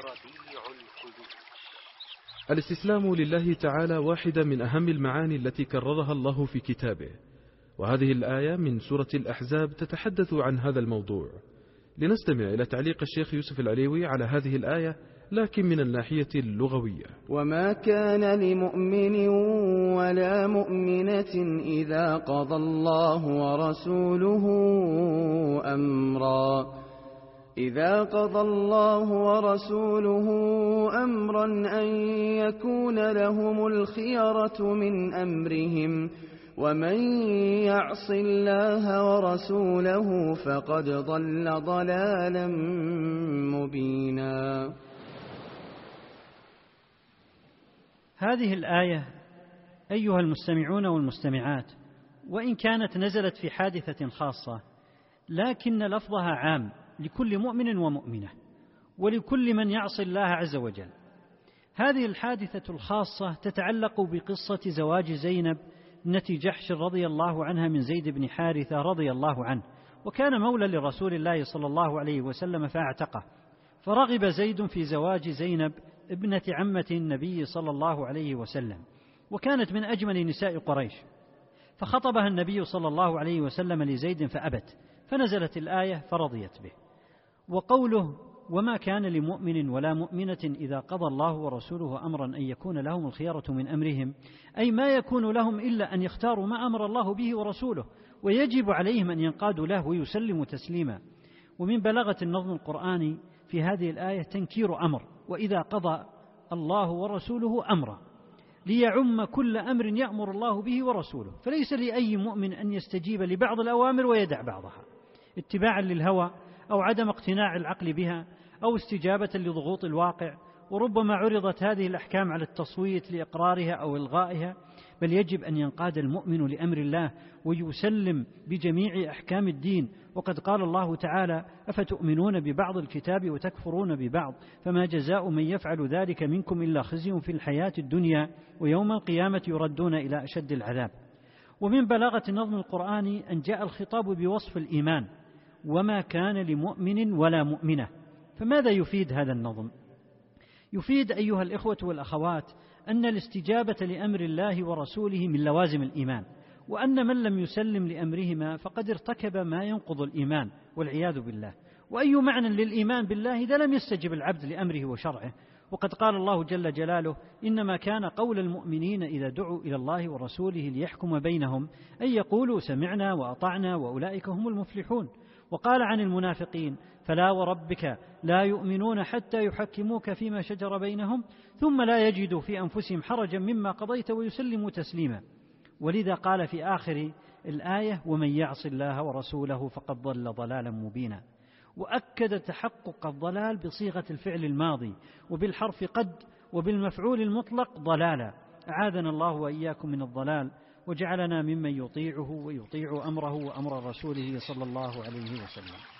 الاستسلام لله تعالى واحدة من أهم المعاني التي كررها الله في كتابه، وهذه الآية من سورة الأحزاب تتحدث عن هذا الموضوع. لنستمع إلى تعليق الشيخ يوسف العليوي على هذه الآية، لكن من الناحية اللغوية. وما كان لمؤمن ولا مؤمنة إذا قضى الله ورسوله أمرا أن يكون لهم الخيرة من أمرهم، ومن يعص الله ورسوله فقد ضل ضلالا مبينا. هذه الآية أيها المستمعون والمستمعات، وإن كانت نزلت في حادثة خاصة، لكن لفظها عام لكل مؤمن ومؤمنة ولكل من يعصي الله عز وجل. هذه الحادثة الخاصة تتعلق بقصة زواج زينب ابنة جحش رضي الله عنها من زيد بن حارثة رضي الله عنه، وكان مولى لرسول الله صلى الله عليه وسلم فاعتقه، فرغب زيد في زواج زينب ابنة عمة النبي صلى الله عليه وسلم، وكانت من أجمل نساء قريش، فخطبها النبي صلى الله عليه وسلم لزيد فأبت، فنزلت الآية فرضيت به. وقوله وما كان لمؤمن ولا مؤمنة إذا قضى الله ورسوله أمرا أن يكون لهم الخيرة من أمرهم، أي ما يكون لهم إلا أن يختاروا ما أمر الله به ورسوله، ويجب عليهم أن ينقادوا له ويسلموا تسليما. ومن بلاغة النظم القرآني في هذه الآية تنكير أمر، وإذا قضى الله ورسوله أمرا، ليعم كل أمر يأمر الله به ورسوله، فليس لأي مؤمن أن يستجيب لبعض الأوامر ويدع بعضها اتباعا للهوى أو عدم اقتناع العقل بها أو استجابة لضغوط الواقع. وربما عرضت هذه الأحكام على التصويت لإقرارها أو إلغائها، بل يجب أن ينقاد المؤمن لأمر الله ويسلم بجميع أحكام الدين. وقد قال الله تعالى أفتؤمنون ببعض الكتاب وتكفرون ببعض، فما جزاء من يفعل ذلك منكم إلا خزي في الحياة الدنيا ويوم القيامة يردون إلى أشد العذاب. ومن بلاغة النظم القرآني أن جاء الخطاب بوصف الإيمان وما كان لمؤمن ولا مؤمنة. فماذا يفيد هذا النظم؟ يفيد أيها الإخوة والأخوات أن الاستجابة لأمر الله ورسوله من لوازم الإيمان، وأن من لم يسلم لأمرهما فقد ارتكب ما ينقض الإيمان والعياذ بالله. وأي معنى للإيمان بالله إذا لم يستجب العبد لأمره وشرعه؟ وقد قال الله جل جلاله إنما كان قول المؤمنين إذا دعوا إلى الله ورسوله ليحكم بينهم أن يقولوا سمعنا وأطعنا وأولئك هم المفلحون. وقال عن المنافقين فلا وربك لا يؤمنون حتى يحكموك فيما شجر بينهم ثم لا يجدوا في أنفسهم حرجا مما قضيت ويسلموا تسليما. ولذا قال في آخر الآية ومن يعص الله ورسوله فقد ضل ضلالا مبينا. وأكد تحقق الضلال بصيغة الفعل الماضي وبالحرف قد وبالمفعول المطلق ضلالا. أعاذنا الله وإياكم من الضلال، وجعلنا ممن يطيعه ويطيع أمره وأمر رسوله صلى الله عليه وسلم.